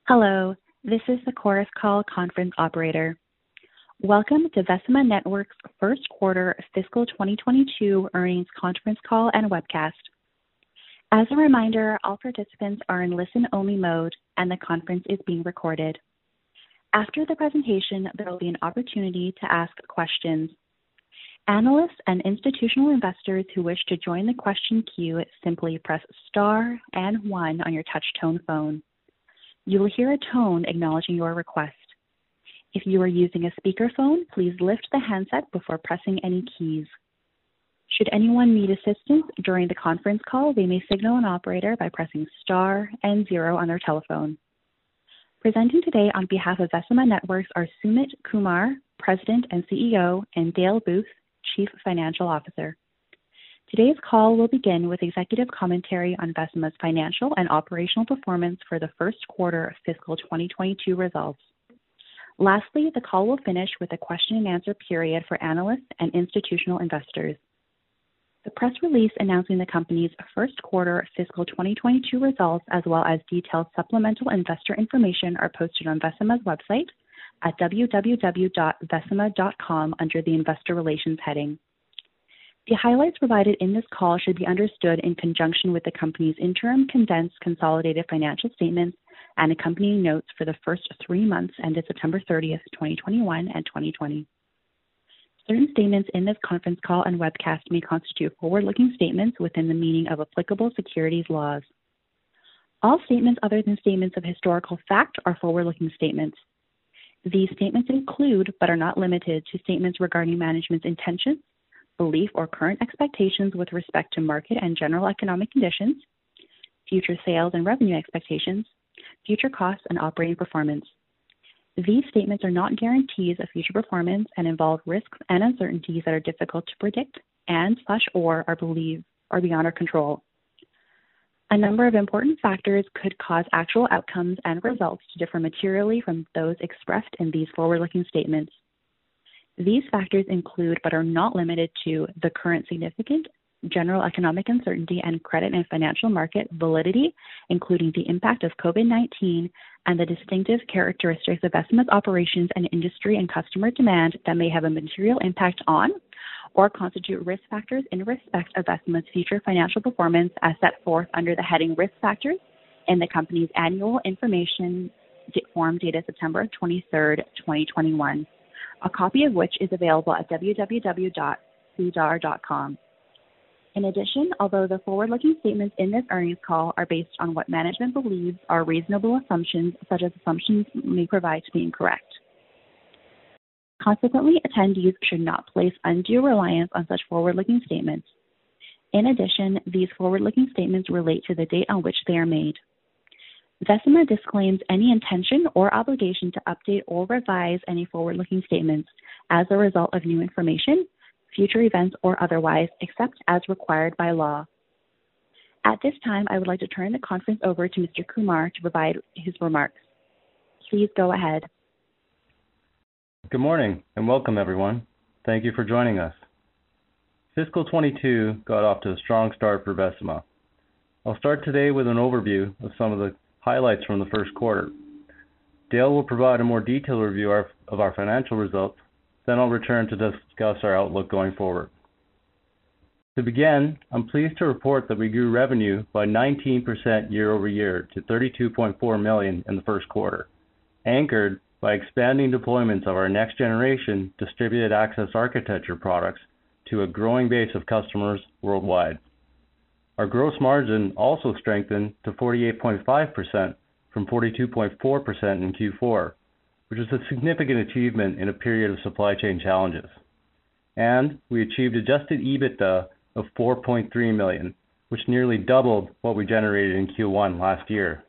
Hello, this is the Chorus Call conference operator. Welcome to Vecima Networks' first quarter fiscal 2022 earnings conference call and webcast. As a reminder, all participants are in listen-only mode and the conference is being recorded. After the presentation, there will be an opportunity to ask questions. Analysts and institutional investors who wish to join the question queue simply press star and 1 on your touch-tone phone. You will hear a tone acknowledging your request. If you are using a speakerphone, please lift the handset before pressing any keys. Should anyone need assistance during the conference call, they may signal an operator by pressing star and 0 on their telephone. Presenting today on behalf of Vecima Networks are Sumit Kumar, President and CEO, and Dale Booth, Chief Financial Officer. Today's call will begin with executive commentary on Vecima's financial and operational performance for the first quarter of fiscal 2022 results. Lastly, the call will finish with a question and answer period for analysts and institutional investors. The press release announcing the company's first quarter fiscal 2022 results, as well as detailed supplemental investor information, are posted on Vecima's website at www.vecima.com under the Investor Relations heading. The highlights provided in this call should be understood in conjunction with the company's interim condensed consolidated financial statements and accompanying notes for the first 3 months ended September 30th, 2021 and 2020. Certain statements in this conference call and webcast may constitute forward-looking statements within the meaning of applicable securities laws. All statements other than statements of historical fact are forward-looking statements. These statements include, but are not limited to, statements regarding management's intentions, belief, or current expectations with respect to market and general economic conditions, future sales and revenue expectations, future costs, and operating performance. These statements are not guarantees of future performance and involve risks and uncertainties that are difficult to predict and/or are beyond our control. A number of important factors could cause actual outcomes and results to differ materially from those expressed in these forward-looking statements. These factors include, but are not limited to, the current significant general economic uncertainty and credit and financial market validity, including the impact of COVID-19 and the distinctive characteristics of Vecima's operations and industry and customer demand that may have a material impact on or constitute risk factors in respect of Vecima's future financial performance as set forth under the heading Risk Factors in the company's annual information form dated September 23rd, 2021. A copy of which is available at www.sedar.com. In addition, although the forward-looking statements in this earnings call are based on what management believes are reasonable assumptions, such as assumptions may provide to be incorrect. Consequently, attendees should not place undue reliance on such forward-looking statements. In addition, these forward-looking statements relate to the date on which they are made. Vecima disclaims any intention or obligation to update or revise any forward-looking statements as a result of new information, future events, or otherwise, except as required by law. At this time, I would like to turn the conference over to Mr. Kumar to provide his remarks. Please go ahead. Good morning and welcome, everyone. Thank you for joining us. Fiscal 22 got off to a strong start for Vecima. I'll start today with an overview of some of the highlights from the first quarter. Dale will provide a more detailed review of our financial results, then I'll return to discuss our outlook going forward. To begin, I'm pleased to report that we grew revenue by 19% year over year to $32.4 million in the first quarter, anchored by expanding deployments of our next generation distributed access architecture products to a growing base of customers worldwide. Our gross margin also strengthened to 48.5% from 42.4% in Q4, which is a significant achievement in a period of supply chain challenges. And we achieved adjusted EBITDA of $4.3 million, which nearly doubled what we generated in Q1 last year.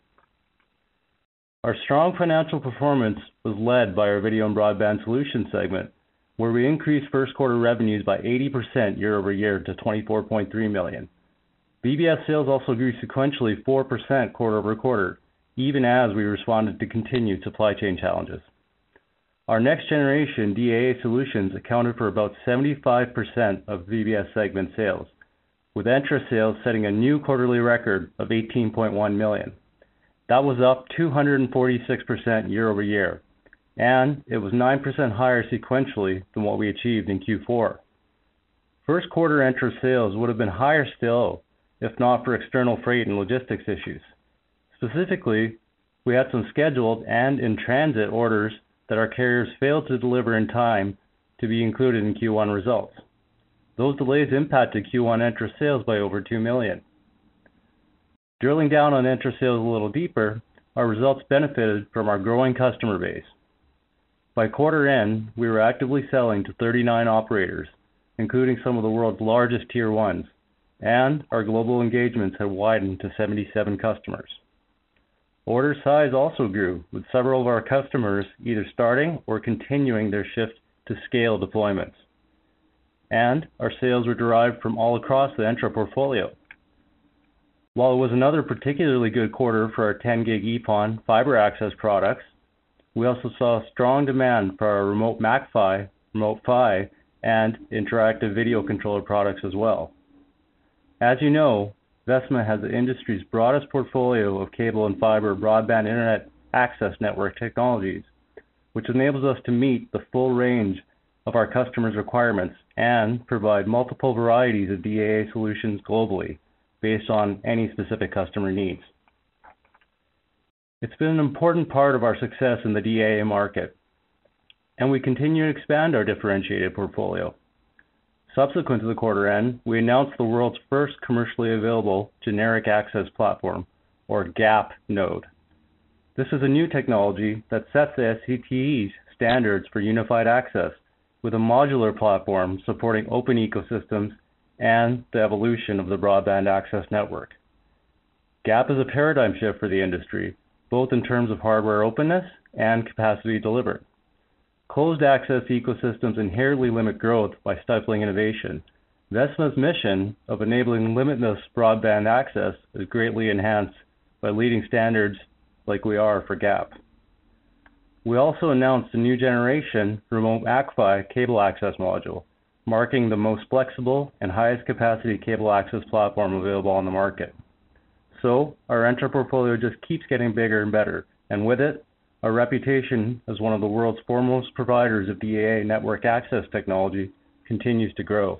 Our strong financial performance was led by our Video and Broadband Solutions segment, where we increased first quarter revenues by 80% year over year to $24.3 million. VBS sales also grew sequentially 4% quarter over quarter, even as we responded to continued supply chain challenges. Our next generation DAA solutions accounted for about 75% of VBS segment sales, with Entra sales setting a new quarterly record of $18.1 million. That was up 246% year over year, and it was 9% higher sequentially than what we achieved in Q4. First quarter Entra sales would have been higher still if not for external freight and logistics issues. Specifically, we had some scheduled and in-transit orders that our carriers failed to deliver in time to be included in Q1 results. Those delays impacted Q1 Entra sales by over $2 million. Drilling down on Entra sales a little deeper, our results benefited from our growing customer base. By quarter end, we were actively selling to 39 operators, including some of the world's largest Tier 1s, and our global engagements have widened to 77 customers. Order size also grew, with several of our customers either starting or continuing their shift to scale deployments. And our sales were derived from all across the Entra portfolio. While it was another particularly good quarter for our 10-gig EPON fiber access products, we also saw strong demand for our remote MAC-PHY, remote PHY, and interactive video controller products as well. As you know, Vecima has the industry's broadest portfolio of cable and fiber broadband internet access network technologies, which enables us to meet the full range of our customers' requirements and provide multiple varieties of DAA solutions globally based on any specific customer needs. It's been an important part of our success in the DAA market, and we continue to expand our differentiated portfolio. Subsequent to the quarter end, we announced the world's first commercially available generic access platform, or GAP node. This is a new technology that sets the SCTE's standards for unified access with a modular platform supporting open ecosystems and the evolution of the broadband access network. GAP is a paradigm shift for the industry, both in terms of hardware openness and capacity delivered. Closed access ecosystems inherently limit growth by stifling innovation. Vecima's mission of enabling limitless broadband access is greatly enhanced by leading standards like we are for GAP. We also announced a new generation remote MAC-PHY cable access module, marking the most flexible and highest capacity cable access platform available on the market. So, our Entra portfolio just keeps getting bigger and better, and with it, our reputation as one of the world's foremost providers of DAA network access technology continues to grow.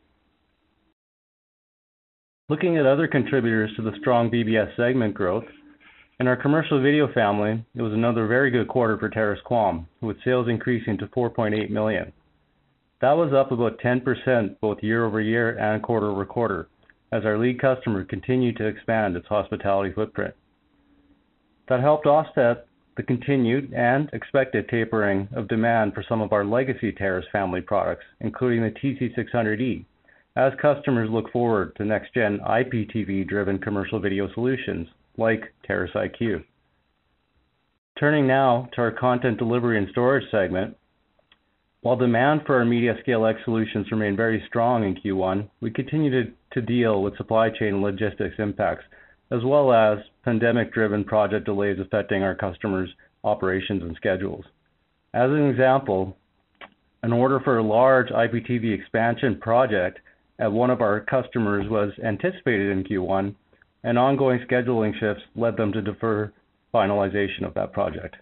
Looking at other contributors to the strong VBS segment growth, in our commercial video family, it was another very good quarter for Terrace QAM, with sales increasing to $4.8 million. That was up about 10% both year over year and quarter over quarter, as our lead customer continued to expand its hospitality footprint. That helped offset the continued and expected tapering of demand for some of our legacy Terrace family products, including the TC600E, as customers look forward to next-gen IPTV-driven commercial video solutions like Terrace IQ. Turning now to our content delivery and storage segment, while demand for our MediaScale X solutions remained very strong in Q1, we continued to deal with supply chain and logistics impacts, as well as pandemic-driven project delays affecting our customers' operations and schedules. As an example, an order for a large IPTV expansion project at one of our customers was anticipated in Q1, and ongoing scheduling shifts led them to defer finalization of that project.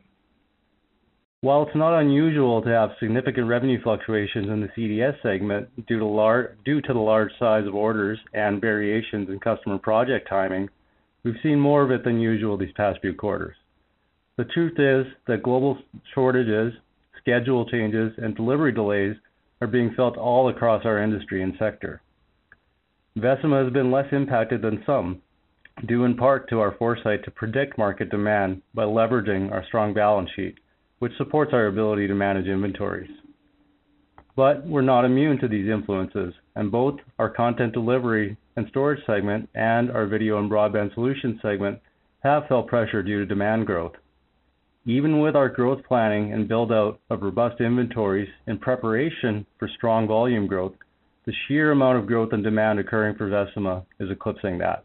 While it's not unusual to have significant revenue fluctuations in the CDS segment due to the large size of orders and variations in customer project timing, we've seen more of it than usual these past few quarters. The truth is that global shortages, schedule changes, and delivery delays are being felt all across our industry and sector. Vecima has been less impacted than some, due in part to our foresight to predict market demand by leveraging our strong balance sheet, which supports our ability to manage inventories. But we're not immune to these influences, and both our content delivery and storage segment and our video and broadband solutions segment have felt pressure due to demand growth. Even with our growth planning and build-out of robust inventories in preparation for strong volume growth, the sheer amount of growth and demand occurring for Vecima is eclipsing that.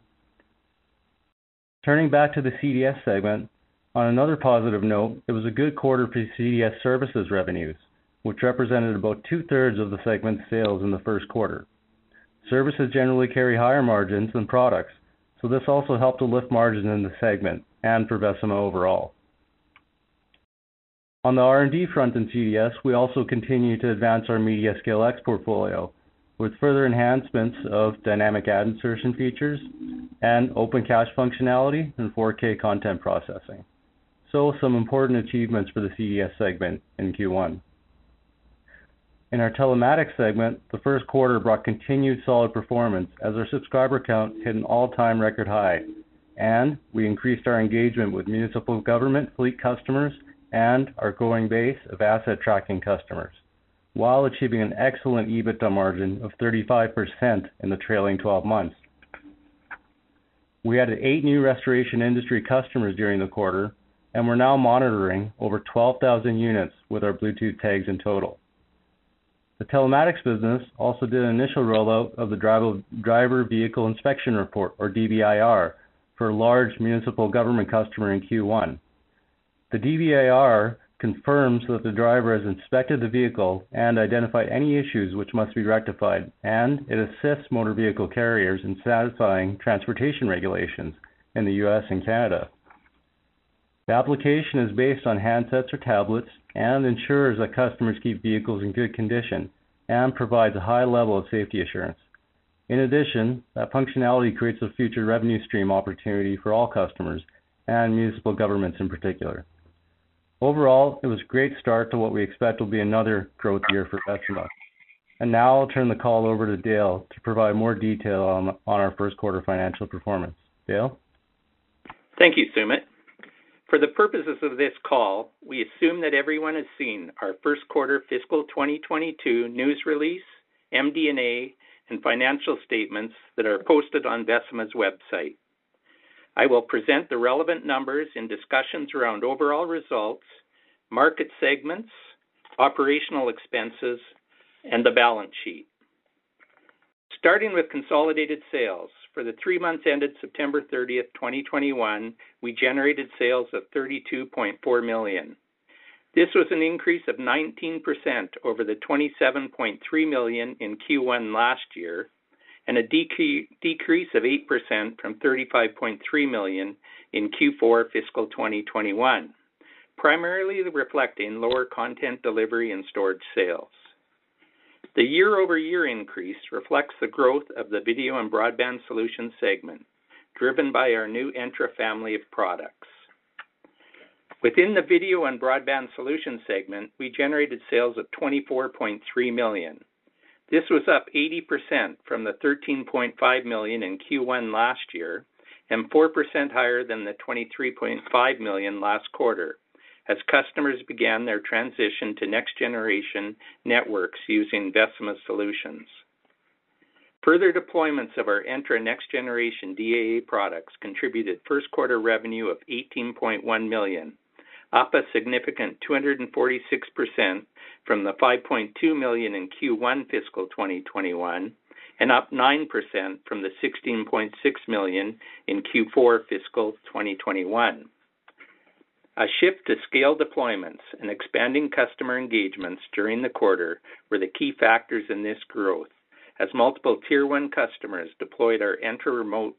Turning back to the CDS segment, on another positive note, it was a good quarter for CDS services revenues, which represented about 2/3 of the segment's sales in the first quarter. Services generally carry higher margins than products, so this also helped to lift margins in the segment and for Vecima overall. On the R&D front in CDS, we also continue to advance our MediaScale X portfolio with further enhancements of dynamic ad insertion features and open cache functionality and 4K content processing. So some important achievements for the CDS segment in Q1. In our telematics segment, the first quarter brought continued solid performance as our subscriber count hit an all-time record high, and we increased our engagement with municipal government fleet customers and our growing base of asset tracking customers, while achieving an excellent EBITDA margin of 35% in the trailing 12 months. We added 8 new restoration industry customers during the quarter, and we're now monitoring over 12,000 units with our Bluetooth tags in total. The telematics business also did an initial rollout of the Driver Vehicle Inspection Report, or DVIR, for a large municipal government customer in Q1. The DVIR confirms that the driver has inspected the vehicle and identified any issues which must be rectified, and it assists motor vehicle carriers in satisfying transportation regulations in the US and Canada. The application is based on handsets or tablets and ensures that customers keep vehicles in good condition and provides a high level of safety assurance. In addition, that functionality creates a future revenue stream opportunity for all customers and municipal governments in particular. Overall, it was a great start to what we expect will be another growth year for Vecima. And now I'll turn the call over to Dale to provide more detail on our first quarter financial performance. Dale? Thank you, Sumit. For the purposes of this call, we assume that everyone has seen our first quarter fiscal 2022 news release, MD&A, and financial statements that are posted on Vecima's website. I will present the relevant numbers in discussions around overall results, market segments, operational expenses, and the balance sheet. Starting with consolidated sales, for the 3 months ended September 30th, 2021, we generated sales of $32.4 million. This was an increase of 19% over the $27.3 million in Q1 last year, and a decrease of 8% from $35.3 million in Q4 fiscal 2021, primarily reflecting lower content delivery and storage sales. The year-over-year increase reflects the growth of the Video and Broadband Solutions segment, driven by our new Entra family of products. Within the Video and Broadband Solutions segment, we generated sales of $24.3 million. This was up 80% from the $13.5 million in Q1 last year and 4% higher than the $23.5 million last quarter, as customers began their transition to next-generation networks using Vecima solutions. Further deployments of our Entra next-generation DAA products contributed first quarter revenue of $18.1 million, up a significant 246% from the $5.2 million in Q1 fiscal 2021, and up 9% from the $16.6 million in Q4 fiscal 2021. A shift to scale deployments and expanding customer engagements during the quarter were the key factors in this growth, as multiple Tier 1 customers deployed our Entra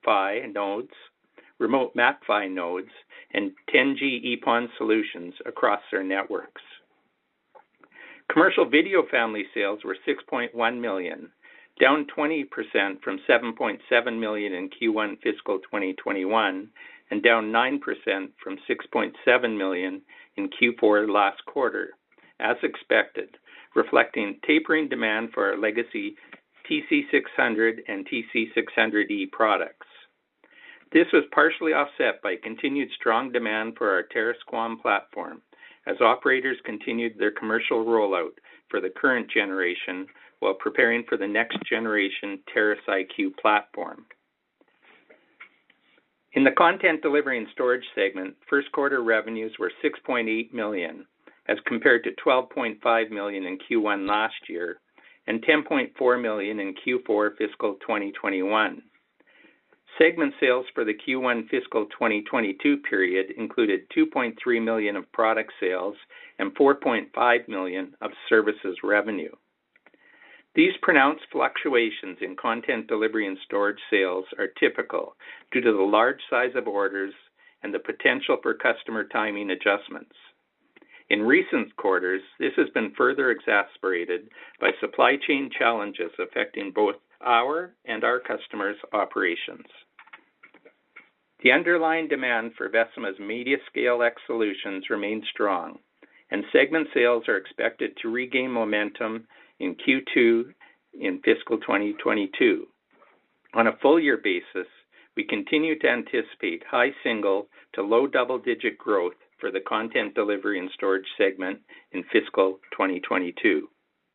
Remote MAC-PHY nodes, and 10G EPON solutions across their networks. Commercial video family sales were $6.1 million, down 20% from $7.7 million in Q1 fiscal 2021, and down 9% from $6.7 million in Q4 last quarter, as expected, reflecting tapering demand for our legacy TC600 and TC600E products. This was partially offset by continued strong demand for our Terrace QAM platform, as operators continued their commercial rollout for the current generation while preparing for the next generation Terrace IQ platform. In the content delivery and storage segment, first quarter revenues were $6.8 million, as compared to $12.5 million in Q1 last year, and $10.4 million in Q4 fiscal 2021. Segment sales for the Q1 fiscal 2022 period included $2.3 million of product sales and $4.5 million of services revenue. These pronounced fluctuations in content delivery and storage sales are typical due to the large size of orders and the potential for customer timing adjustments. In recent quarters, this has been further exacerbated by supply chain challenges affecting both our and our customers' operations. The underlying demand for Vecima's MediaScale X solutions remains strong, and segment sales are expected to regain momentum in Q2 in fiscal 2022. On a full-year basis, we continue to anticipate high single to low double-digit growth for the Content Delivery and Storage segment in fiscal 2022.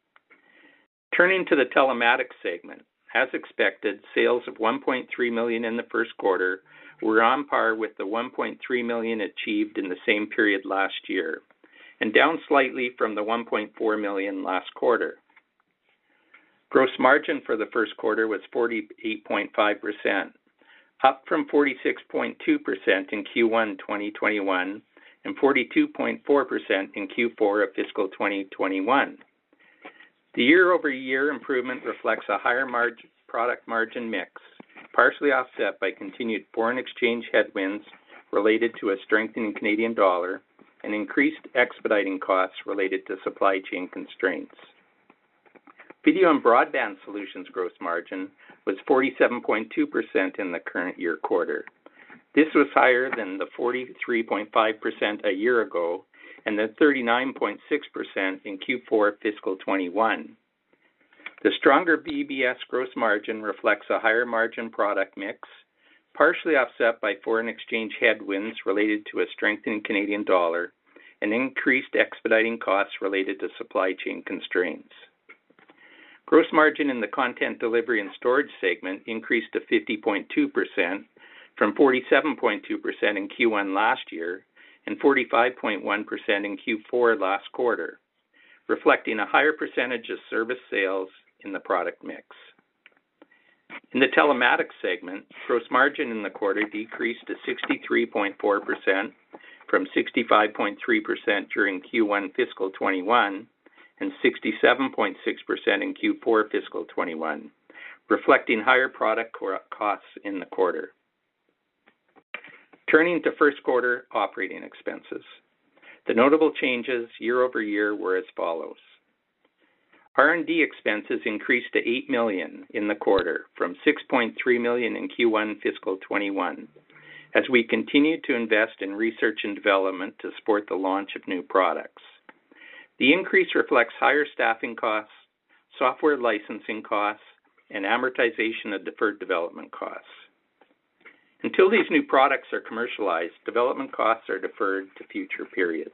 Turning to the Telematics segment, as expected, sales of $1.3 million in the first quarter were on par with the $1.3 million achieved in the same period last year, and down slightly from the $1.4 million last quarter. Gross margin for the first quarter was 48.5%, up from 46.2% in Q1 2021 and 42.4% in Q4 of fiscal 2021. The year-over-year improvement reflects a higher product margin mix, partially offset by continued foreign exchange headwinds related to a strengthening Canadian dollar and increased expediting costs related to supply chain constraints. Video and Broadband Solutions gross margin was 47.2% in the current year quarter. This was higher than the 43.5% a year ago and the 39.6% in Q4 fiscal 21. The stronger VBS gross margin reflects a higher margin product mix, partially offset by foreign exchange headwinds related to a strengthening Canadian dollar and increased expediting costs related to supply chain constraints. Gross margin in the Content Delivery and Storage segment increased to 50.2% from 47.2% in Q1 last year and 45.1% in Q4 last quarter, reflecting a higher percentage of service sales in the product mix. In the Telematics segment, gross margin in the quarter decreased to 63.4% from 65.3% during Q1 fiscal 21 and 67.6% in Q4 fiscal 21, reflecting higher product costs in the quarter. Turning to first quarter operating expenses. The notable changes year over year were as follows. R&D expenses increased to $8 million in the quarter from $6.3 million in Q1 fiscal 21, as we continued to invest in research and development to support the launch of new products. The increase reflects higher staffing costs, software licensing costs, and amortization of deferred development costs. Until these new products are commercialized, development costs are deferred to future periods.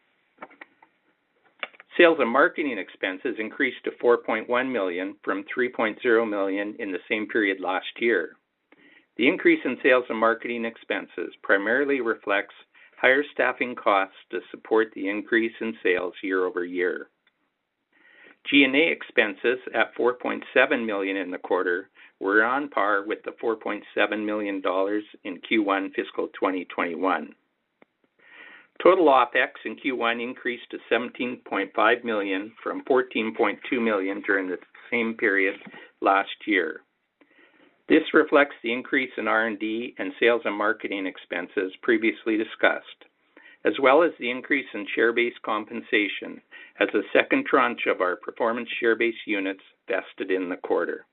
Sales and marketing expenses increased to $4.1 million from $3.0 million in the same period last year. The increase in sales and marketing expenses primarily reflects higher staffing costs to support the increase in sales year over year. G&A expenses at $4.7 million in the quarter were on par with the $4.7 million in Q1 fiscal 2021. Total OPEX in Q1 increased to $17.5 million from $14.2 million during the same period last year. This reflects the increase in R&D and sales and marketing expenses previously discussed, as well as the increase in share-based compensation as the second tranche of our performance share-based units vested in the quarter.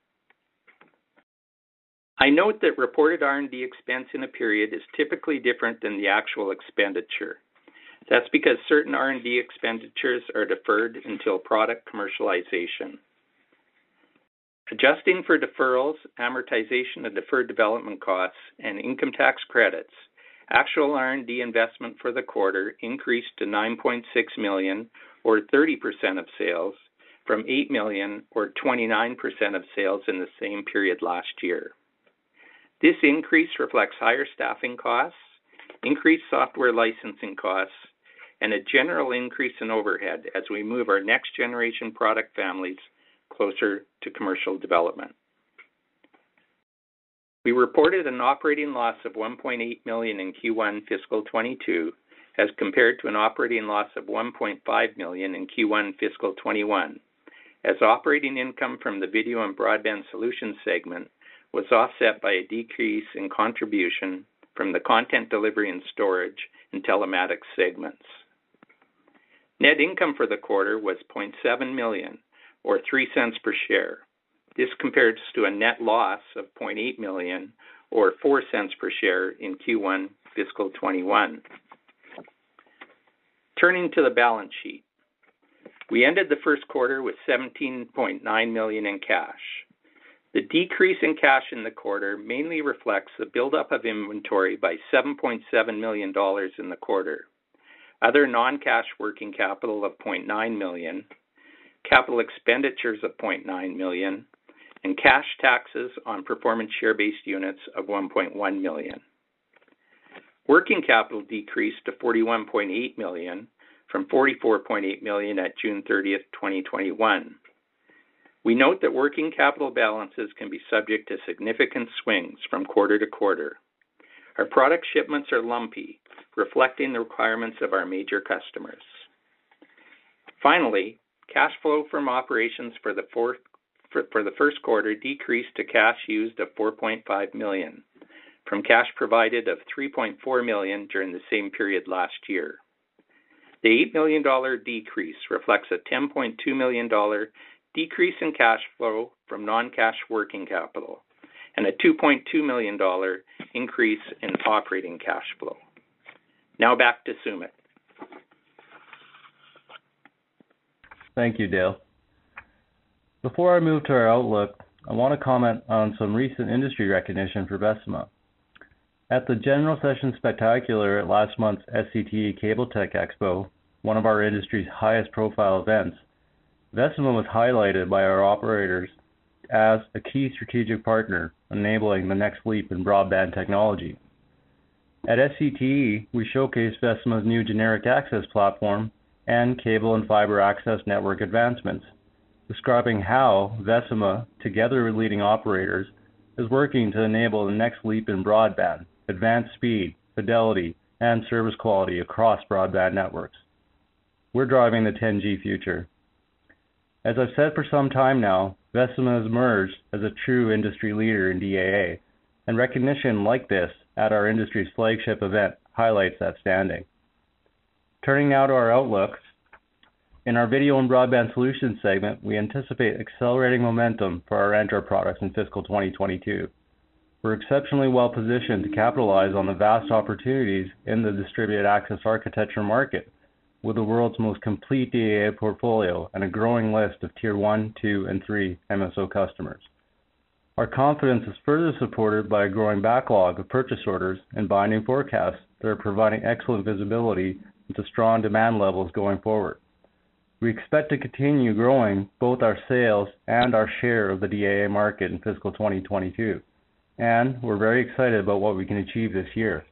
I note that reported R&D expense in a period is typically different than the actual expenditure. That's because certain R&D expenditures are deferred until product commercialization. Adjusting for deferrals, amortization of deferred development costs, and income tax credits, actual R&D investment for the quarter increased to $9.6 million, or 30% of sales, from $8 million, or 29% of sales in the same period last year. This increase reflects higher staffing costs, increased software licensing costs, and a general increase in overhead as we move our next generation product families closer to commercial development. We reported an operating loss of $1.8 million in Q1 fiscal 22 as compared to an operating loss of $1.5 million in Q1 fiscal 21, as operating income from the Video and Broadband Solutions segment was offset by a decrease in contribution from the content delivery and storage and telematics segments. Net income for the quarter was $0.7 million, or 3 cents per share. This compares to a net loss of $0.8 million, or 4 cents per share in Q1 fiscal 21. Turning to the balance sheet. We ended the first quarter with $17.9 million in cash. The decrease in cash in the quarter mainly reflects the buildup of inventory by $7.7 million in the quarter, other non-cash working capital of $0.9 million, capital expenditures of $0.9 million, and cash taxes on performance share-based units of $1.1 million. Working capital decreased to $41.8 million from $44.8 million at June 30th, 2021. We note that working capital balances can be subject to significant swings from quarter to quarter. Our product shipments are lumpy, reflecting the requirements of our major customers. Finally, cash flow from operations for the first quarter decreased to cash used of $4.5 million, from cash provided of $3.4 million during the same period last year. The $8 million decrease reflects a $10.2 million decrease in cash flow from non-cash working capital and a $2.2 million increase in operating cash flow. Now back to Sumit. Thank you, Dale. Before I move to our outlook, I want to comment on some recent industry recognition for Vecima. At the General Session Spectacular at last month's SCTE Cable Tech Expo, one of our industry's highest profile events, Vecima was highlighted by our operators as a key strategic partner enabling the next leap in broadband technology. At SCTE, we showcased Vecima's new generic access platform and cable and fiber access network advancements, describing how Vecima, together with leading operators, is working to enable the next leap in broadband, advanced speed, fidelity, and service quality across broadband networks. We're driving the 10G future. As I've said for some time now, Vecima has emerged as a true industry leader in DAA, and recognition like this at our industry's flagship event highlights that standing. Turning now to our outlook, in our Video and Broadband Solutions segment, we anticipate accelerating momentum for our Entra products in fiscal 2022. We're exceptionally well positioned to capitalize on the vast opportunities in the distributed access architecture market, with the world's most complete DAA portfolio and a growing list of Tier 1, 2, and 3 MSO customers. Our confidence is further supported by a growing backlog of purchase orders and binding forecasts that are providing excellent visibility into strong demand levels going forward. We expect to continue growing both our sales and our share of the DAA market in fiscal 2022, and we're very excited about what we can achieve this year.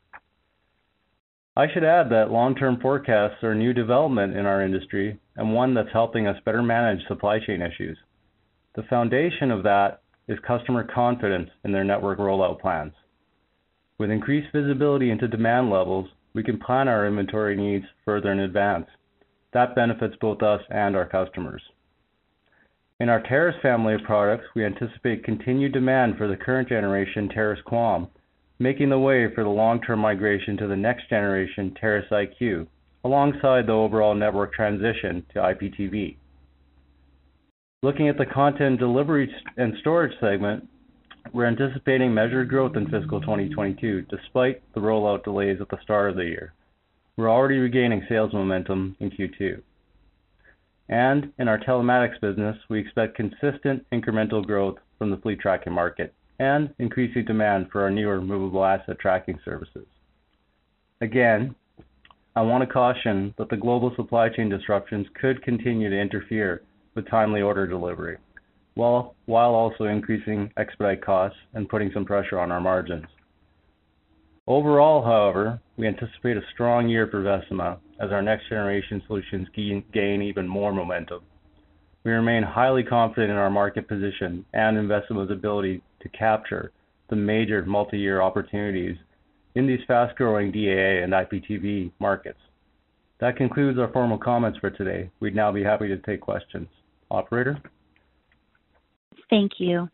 I should add that long-term forecasts are a new development in our industry and one that's helping us better manage supply chain issues. The foundation of that is customer confidence in their network rollout plans. With increased visibility into demand levels, we can plan our inventory needs further in advance. That benefits both us and our customers. In our Terrace family of products, we anticipate continued demand for the current generation Terrace QAM, making the way for the long-term migration to the next generation Terrace IQ, alongside the overall network transition to IPTV. Looking at the content delivery and storage segment, we're anticipating measured growth in fiscal 2022, despite the rollout delays at the start of the year. We're already regaining sales momentum in Q2. And in our telematics business, we expect consistent incremental growth from the fleet tracking market and increasing demand for our newer movable asset tracking services. Again, I want to caution that the global supply chain disruptions could continue to interfere with timely order delivery, while also increasing expedite costs and putting some pressure on our margins. Overall, however, we anticipate a strong year for Vecima as our next generation solutions gain even more momentum. We remain highly confident in our market position and in Vecima's ability to capture the major multi-year opportunities in these fast-growing DAA and IPTV markets. That concludes our formal comments for today. We'd now be happy to take questions. Operator? Thank you.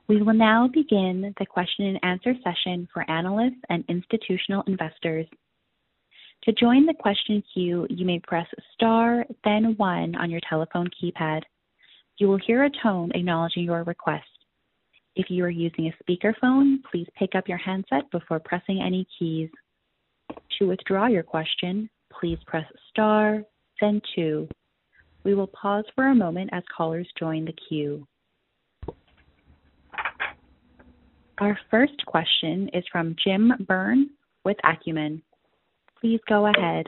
We will now begin the question and answer session for analysts and institutional investors. To join the question queue, you may press star, then 1 on your telephone keypad. You will hear a tone acknowledging your request. If you are using a speakerphone, please pick up your handset before pressing any keys. To withdraw your question, please press star, then 2. We will pause for a moment as callers join the queue. Our first question is from Jim Byrne with Acumen. Please go ahead.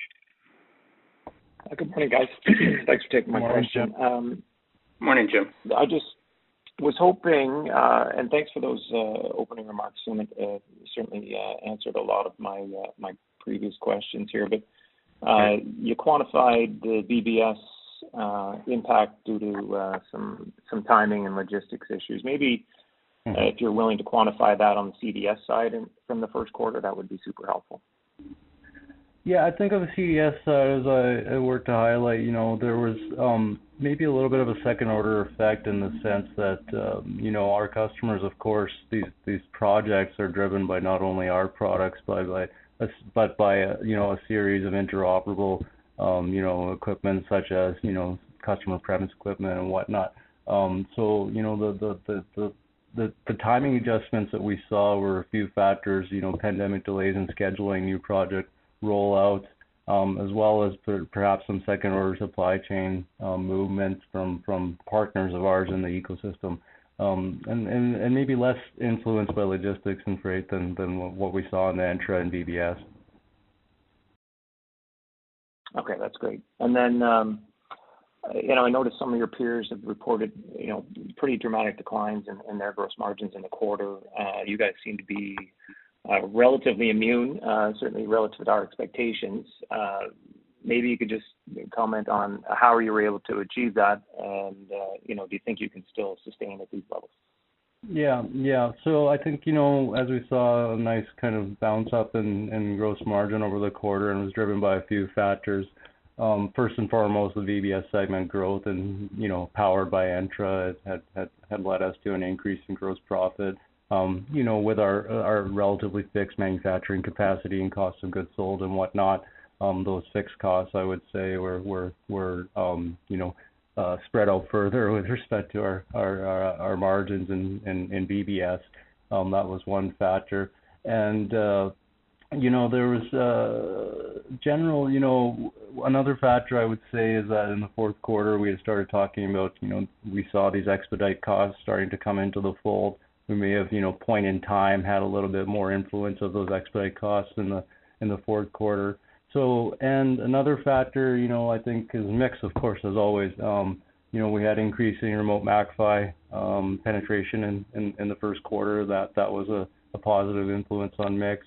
Good morning, guys. Thanks for taking my question. Morning, Jim. I just was hoping, and thanks for those opening remarks, Sumit. Certainly answered a lot of my previous questions here. But you quantified the BBS impact due to some timing and logistics issues. Maybe if you're willing to quantify that on the CDS side from the first quarter, that would be super helpful. Yeah, I think on the CDS side, as I worked to highlight, there was maybe a little bit of a second order effect in the sense that, our customers, of course, these projects are driven by not only our products, but by a series of interoperable, equipment such as, customer premise equipment and whatnot. So, the timing adjustments that we saw were a few factors, pandemic delays in scheduling new project rollouts, as well as perhaps some second order supply chain movements from partners of ours in the ecosystem, and maybe less influenced by logistics and freight than what we saw in the Entra and BBS. Okay, that's great. And then, I noticed some of your peers have reported, pretty dramatic declines in their gross margins in the quarter. You guys seem to be relatively immune, certainly relative to our expectations. Maybe you could just comment on how you were able to achieve that, and do you think you can still sustain at these levels? Yeah. So I think, as we saw a nice kind of bounce up in gross margin over the quarter, and it was driven by a few factors. First and foremost, the VBS segment growth and, powered by Entra had led us to an increase in gross profit. With our relatively fixed manufacturing capacity and cost of goods sold and whatnot, those fixed costs, I would say, were spread out further with respect to our margins in BBS. That was one factor. And, there was another factor I would say is that in the fourth quarter we had started talking about, we saw these expedite costs starting to come into the fold. We may have, point in time had a little bit more influence of those expedite costs in the fourth quarter. So, and another factor, I think is mix, of course, as always. We had increasing remote MACPHY penetration in the first quarter. That was a positive influence on mix.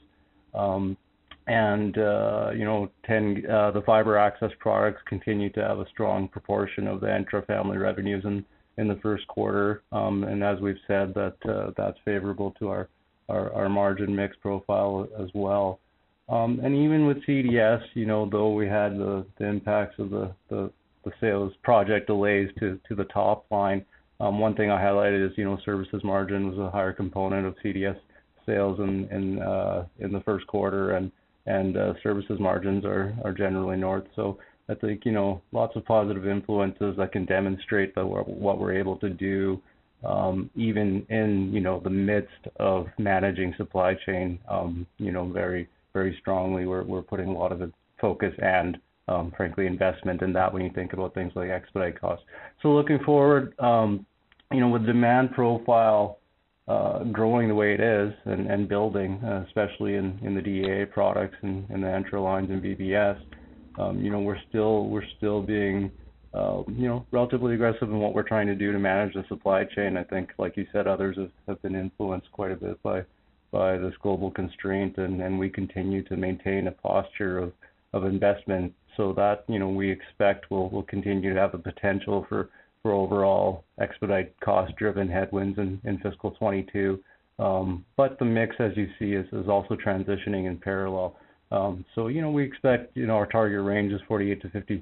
The fiber access products continue to have a strong proportion of the Entra family revenues in the first quarter. And as we've said, that's favorable to our margin mix profile as well. And even with CDS, though we had the impacts of the sales project delays to the top line, one thing I highlighted is, services margin was a higher component of CDS sales in the first quarter, and services margins are generally north. So I think, lots of positive influences that can demonstrate that what we're able to do, even in, the midst of managing supply chain, very, very strongly. We're putting a lot of focus and, frankly, investment in that when you think about things like expedite costs. So looking forward, with demand profile growing the way it is and building, especially in the DAA products and the Entra lines and BBS, we're still being, relatively aggressive in what we're trying to do to manage the supply chain. I think, like you said, others have been influenced quite a bit by this global constraint, and we continue to maintain a posture of investment so that, we expect we'll continue to have the potential for overall expedite cost-driven headwinds in fiscal 22. But the mix, as you see, is also transitioning in parallel. So, we expect, our target range is 48 to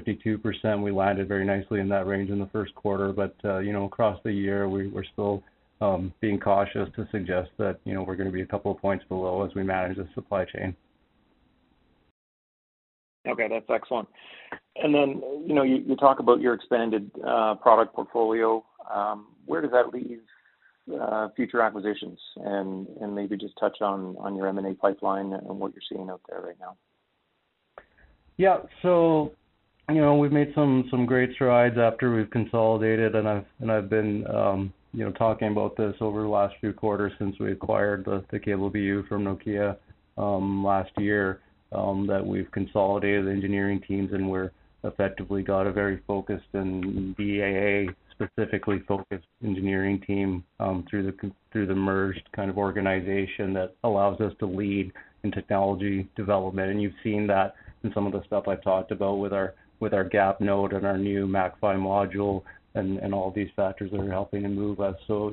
52%. We landed very nicely in that range in the first quarter, but, across the year, we're still being cautious to suggest that, we're going to be a couple of points below as we manage the supply chain. Okay, that's excellent. And then, you talk about your expanded product portfolio. Where does that leave future acquisitions? And maybe just touch on your M&A pipeline and what you're seeing out there right now. Yeah, so we've made some great strides after we've consolidated, and I've been talking about this over the last few quarters since we acquired the Cable BU from Nokia last year. That we've consolidated engineering teams, and we're effectively got a very focused and BAA specifically focused engineering team through the merged kind of organization that allows us to lead in technology development. And you've seen that in some of the stuff I've talked about with our GAP node and our new MAC-PHY module and all these factors that are helping to move us. So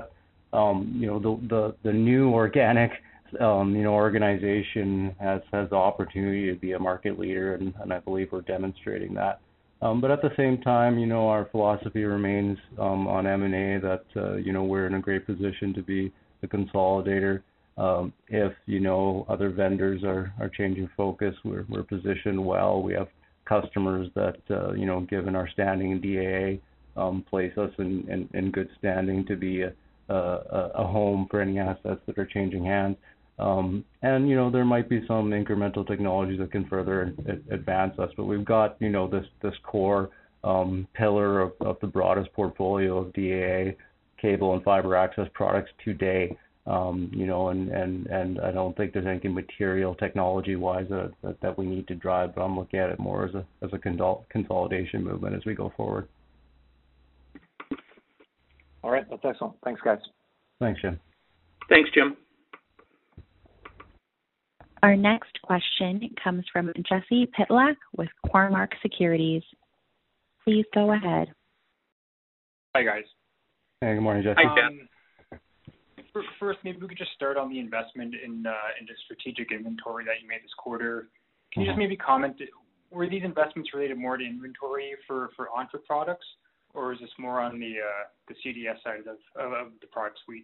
the new organic organization has the opportunity to be a market leader, and I believe we're demonstrating that. But at the same time, our philosophy remains on M&A that we're in a great position to be the consolidator. If other vendors are changing focus, we're positioned well. We have customers that given our standing in DAA, place us in good standing to be a home for any assets that are changing hands. And there might be some incremental technologies that can further advance us, but we've got this core pillar of the broadest portfolio of DAA, cable, and fiber access products today. And I don't think there's anything material technology-wise that we need to drive, but I'm looking at it more as a consolidation movement as we go forward. All right, that's excellent. Thanks, guys. Thanks, Jim. Thanks, Jim. Our next question comes from Jesse Pytlak with Cormark Securities. Please go ahead. Hi, guys. Hey, good morning, Jesse. Hi, Jeff. First, maybe we could just start on the investment into strategic inventory that you made this quarter. Can you just maybe comment, were these investments related more to inventory for Entra products, or is this more on the CDS side of the product suite?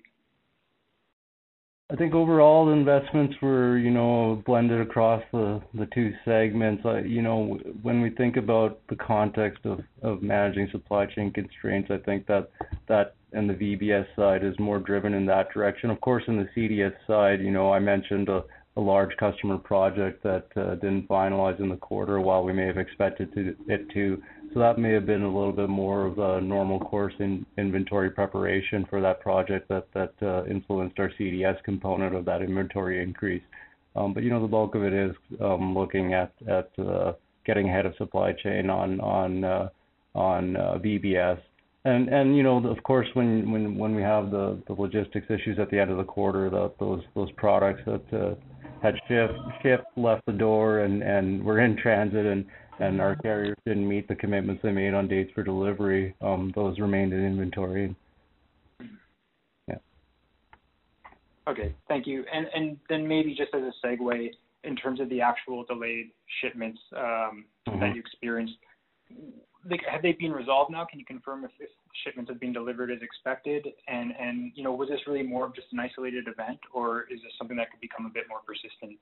I think overall the investments were, blended across the two segments. When we think about the context of managing supply chain constraints, I think that and the VBS side is more driven in that direction. Of course, in the CDS side, I mentioned a large customer project that didn't finalize in the quarter while we may have expected it to. So that may have been a little bit more of a normal course in inventory preparation for that project that influenced our CDS component of that inventory increase. But the bulk of it is looking at getting ahead of supply chain on VBS. And of course, when we have the logistics issues at the end of the quarter, those products that had shipped, left the door, and were in transit, and our carriers didn't meet the commitments they made on dates for delivery, those remained in inventory. Yeah. Okay, thank you. And then maybe just as a segue, in terms of the actual delayed shipments that you experienced, have they been resolved now? Can you confirm if shipments have been delivered as expected? And was this really more of just an isolated event, or is this something that could become a bit more persistent?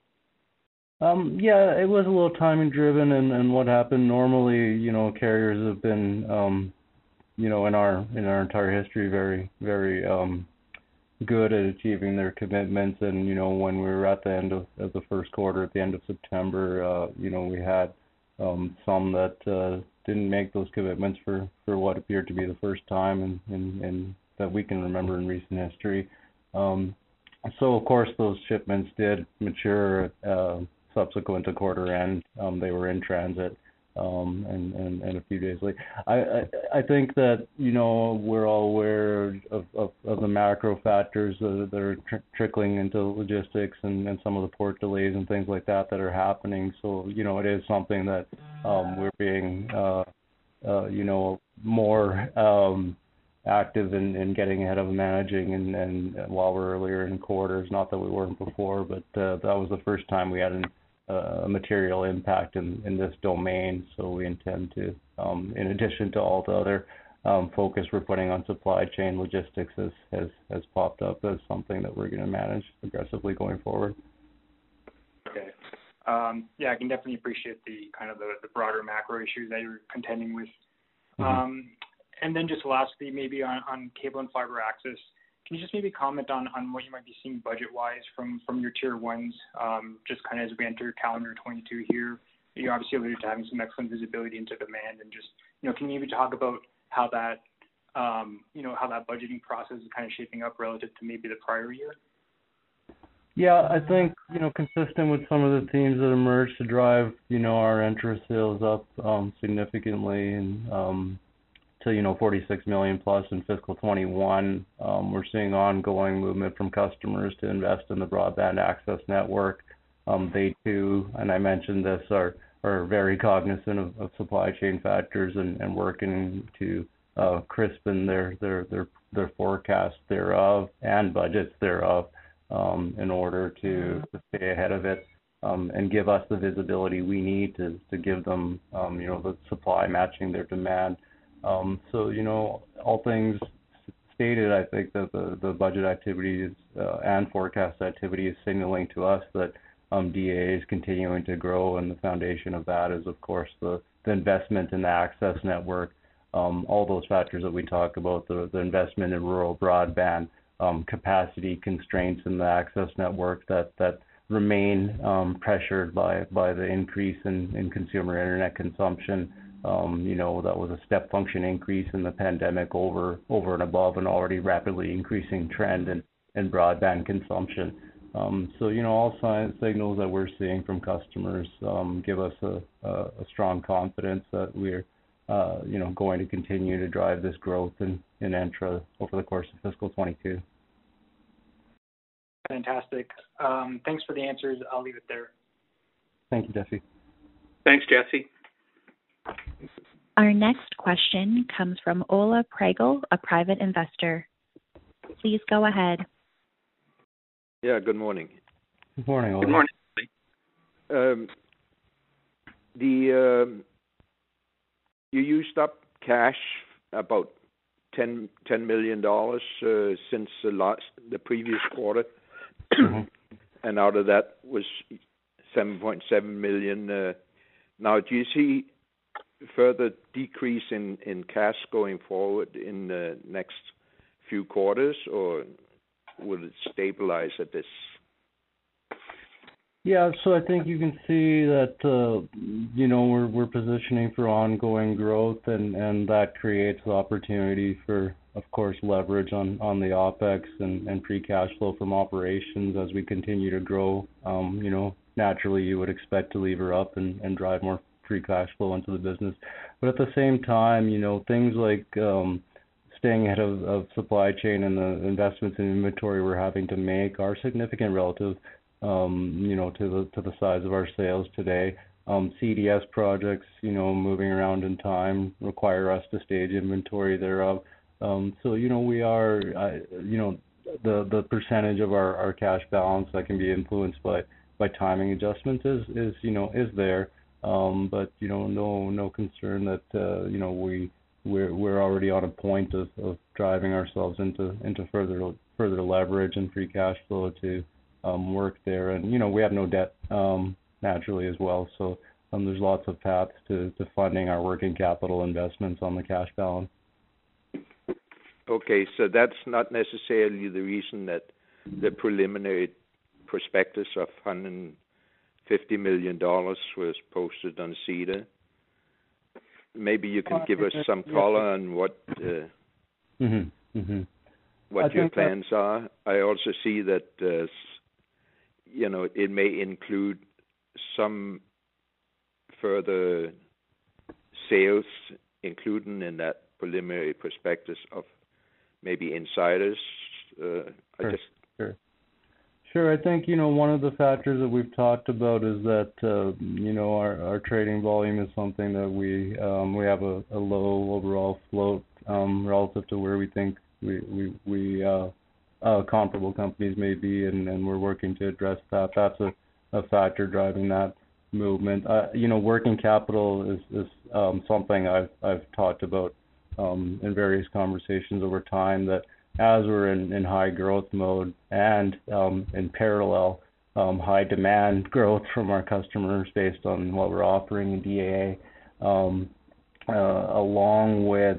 Yeah, it was a little timing driven, and what happened normally, carriers have been, in our entire history, very, very good at achieving their commitments. And when we were at the end of the first quarter, at the end of September, we had some that didn't make those commitments for what appeared to be the first time and that we can remember in recent history. So of course those shipments did mature subsequent to quarter end. They were in transit and a few days late. I think that we're all aware of the macro factors that are trickling into logistics and some of the port delays and things like that are happening. So it is something that we're being more active in getting ahead of managing and while we're earlier in quarters. Not that we weren't before, but that was the first time we had a material impact in this domain. So we intend to, in addition to all the other focus we're putting on supply chain logistics has popped up as something that we're going to manage aggressively going forward. Okay. Yeah, I can definitely appreciate the kind of the broader macro issues that you're contending with. And then just lastly, maybe on cable and fiber access, can you just maybe comment on what you might be seeing budget-wise from your tier ones, just kind of as we enter calendar 22 here? You obviously alluded to having some excellent visibility into demand, and just, can you maybe talk about how that, how that budgeting process is kind of shaping up relative to maybe the prior year? Yeah, I think, consistent with some of the themes that emerged to drive, our Entra sales up significantly and to 46 million plus in fiscal 21. We're seeing ongoing movement from customers to invest in the broadband access network. They too, and I mentioned this, are very cognizant of supply chain factors and working to crispen their forecasts thereof and budgets thereof in order to stay ahead of it and give us the visibility we need to give them the supply matching their demand. So all things stated, I think that the budget activities and forecast activity is signaling to us that DAA is continuing to grow, and the foundation of that is, of course, the investment in the access network. All those factors that we talk about, the investment in rural broadband, capacity constraints in the access network that remain pressured by the increase in consumer internet consumption. That was a step function increase in the pandemic over and above an already rapidly increasing trend in broadband consumption. So all signals that we're seeing from customers give us a strong confidence that we're going to continue to drive this growth in Entra over the course of fiscal 22. Fantastic. Thanks for the answers. I'll leave it there. Thank you, Jesse. Thanks, Jesse. Our next question comes from Ola Pregel, a private investor. Please go ahead. Yeah, good morning. Good morning, Ola. Good morning. You used up cash about $10 million since the previous quarter, and out of that was $7.7 million. Now, do you see further decrease in cash going forward in the next few quarters, or will it stabilize at this? Yeah, so I think you can see that we're positioning for ongoing growth, and that creates the opportunity for, of course, leverage on the OPEX and free cash flow from operations as we continue to grow. Naturally you would expect to lever up and drive more free cash flow into the business. But at the same time, things like staying ahead of supply chain and the investments in inventory we're having to make are significant relative to the size of our sales today. CDS projects, moving around in time require us to stage inventory thereof. So, we are, the percentage of our cash balance that can be influenced by timing adjustments is there. But, no concern that, we're already on a point of driving ourselves into further leverage and free cash flow to work there. And, we have no debt naturally as well. So there's lots of paths to funding our working capital investments on the cash balance. Okay, so that's not necessarily the reason that the preliminary prospectus of $150 million was posted on SEDAR. Maybe you can give us some color on what what your plans are. I also see that it may include some further sales, including in that preliminary prospectus of maybe insiders. Sure. I think, one of the factors that we've talked about is that, our trading volume is something that we have a low overall float relative to where we think we comparable companies may be, and we're working to address that. That's a factor driving that movement. Working capital is something I've talked about in various conversations over time that as we're in high growth mode and in parallel high demand growth from our customers based on what we're offering in DAA, along with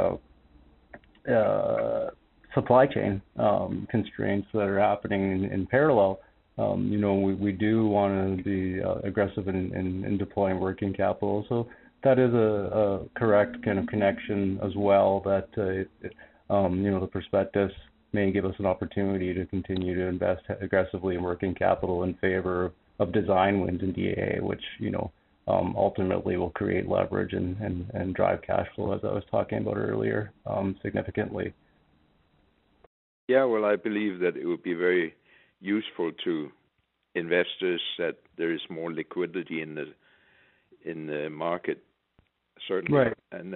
supply chain constraints that are happening in parallel. We do want to be aggressive in deploying working capital. So that is a correct kind of connection as well, that the prospectus may give us an opportunity to continue to invest aggressively in working capital in favor of design wins in DAA, which ultimately will create leverage and drive cash flow, as I was talking about earlier, significantly. Yeah, well, I believe that it would be very useful to investors that there is more liquidity in the market, certainly. Right. And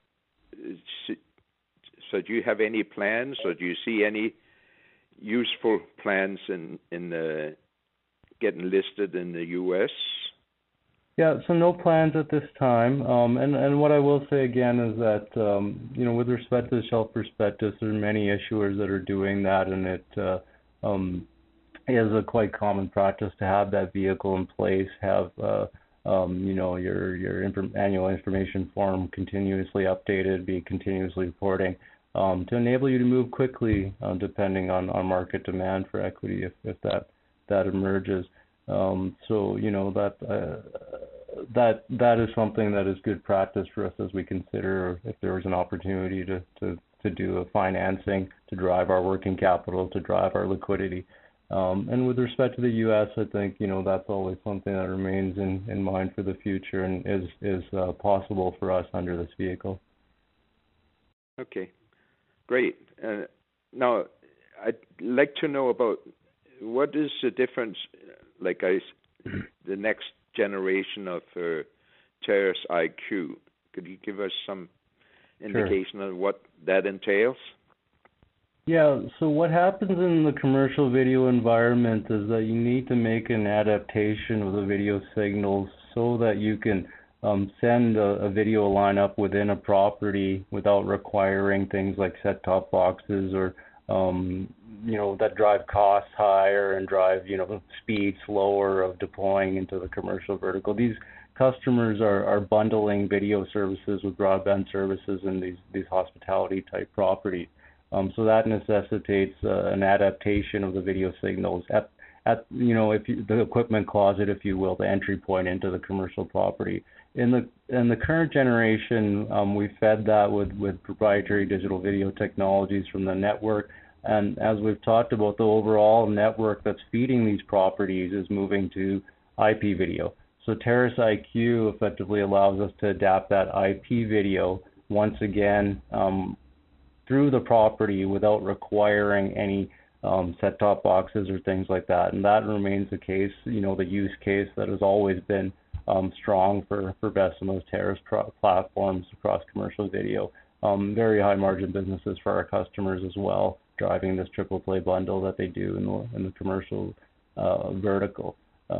so, do you have any plans, or do you see any useful plans in getting listed in the U.S.? Yeah, so no plans at this time. And what I will say again is that, with respect to the shelf prospectus, there are many issuers that are doing that, and it is a quite common practice to have that vehicle in place, have your annual information form continuously updated, be continuously reporting, to enable you to move quickly, depending on market demand for equity if that emerges. That is something that is good practice for us as we consider if there was an opportunity to do a financing to drive our working capital, to drive our liquidity. And with respect to the U.S., I think that's always something that remains in mind for the future and is possible for us under this vehicle. Okay, great. Now, I'd like to know about what is the difference, the next generation of Terrace IQ. Could you give us some indication of what that entails? Yeah, so what happens in the commercial video environment is that you need to make an adaptation of the video signals so that you can send a video lineup within a property without requiring things like set-top boxes or that drive costs higher and drive speed slower of deploying into the commercial vertical. These customers are bundling video services with broadband services in these hospitality type properties. So that necessitates an adaptation of the video signals at the equipment closet, if you will, the entry point into the commercial property. In the current generation, we fed that with proprietary digital video technologies from the network. And as we've talked about, the overall network that's feeding these properties is moving to IP video. So Terrace IQ effectively allows us to adapt that IP video once again through the property without requiring any set-top boxes or things like that. And that remains the case, the use case that has always been strong for Vecima's Terrace platforms across commercial video. Very high margin businesses for our customers as well, driving this triple play bundle that they do in the commercial vertical.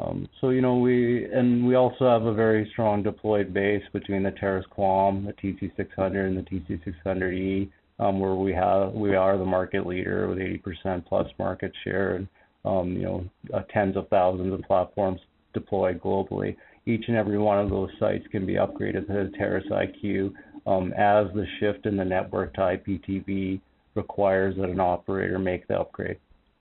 We also have a very strong deployed base between the Terrace QAM, the TC600, and the TC600E, where we are the market leader with 80% plus market share and tens of thousands of platforms deployed globally. Each and every one of those sites can be upgraded to the Terrace IQ as the shift in the network to IPTV requires that an operator make the upgrade.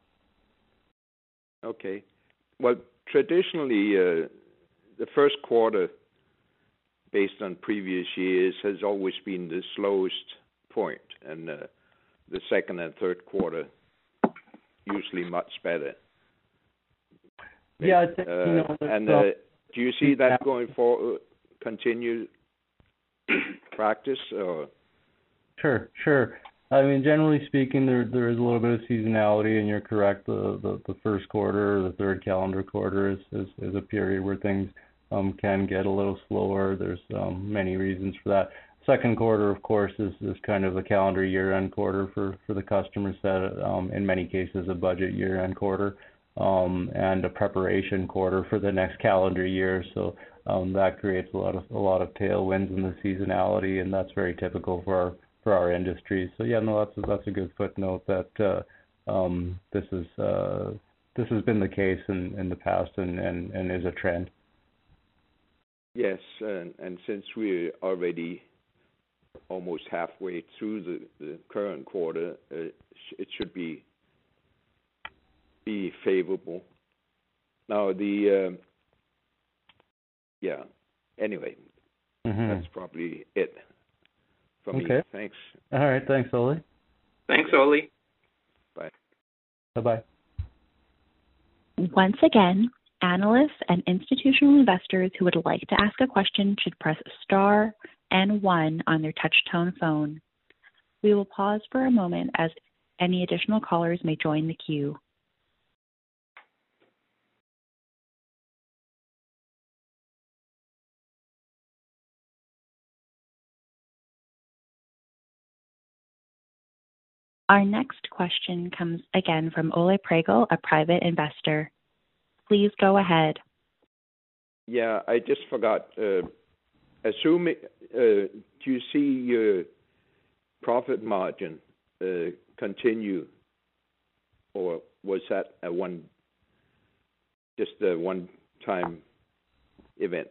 Okay. Well, traditionally, the first quarter, based on previous years, has always been the slowest point, and the second and third quarter usually much better. Yeah, I think, do you see that going forward, continued practice? Or? Sure. I mean, generally speaking, there is a little bit of seasonality, and you're correct. The first quarter, the third calendar quarter is a period where things can get a little slower. There's many reasons for that. Second quarter, of course, is kind of a calendar year-end quarter for the customer set. In many cases, a budget year-end quarter, and a preparation quarter for the next calendar year. So that creates a lot of tailwinds in the seasonality, and that's very typical for for our industry. So yeah, no, that's a good footnote that this has been the case in the past and is a trend. Yes, and since we're already almost halfway through the current quarter, it should be favorable. Now anyway, that's probably it from me. Thanks. All right, thanks, Ole. Thanks, Ole. Bye. Bye-bye. Once again, analysts and institutional investors who would like to ask a question should press star and 1 on their touch-tone phone. We will pause for a moment as any additional callers may join the queue. Our next question comes again from Ole Pregel, a private investor. Please go ahead. Yeah, I just forgot. Assuming, do you see your profit margin continue, or was that just a one-time event?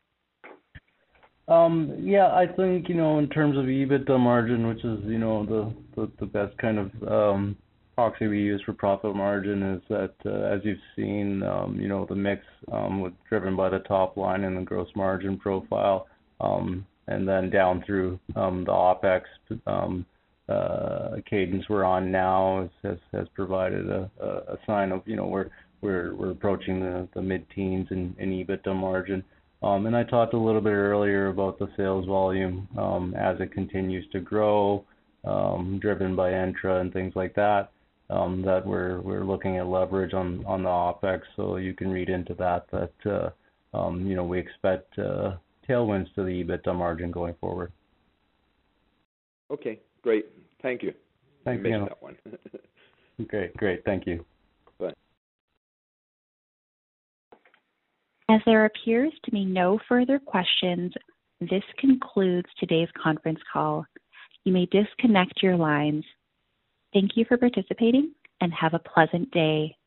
Yeah, I think, in terms of EBITDA margin, which is, the best kind of proxy we use for profit margin, is that, as you've seen, the mix was driven by the top line and the gross margin profile, and then down through the OPEX cadence we're on now has provided a sign of, we're approaching the mid-teens in EBITDA margin. And I talked a little bit earlier about the sales volume as it continues to grow, driven by Entra and things like that, that we're looking at leverage on the OPEX. So you can read into that we expect tailwinds to the EBITDA margin going forward. Okay, great. Thank you. Thank you. I missed that one. Great. Thank you. Bye. As there appears to be no further questions, this concludes today's conference call. You may disconnect your lines. Thank you for participating and have a pleasant day.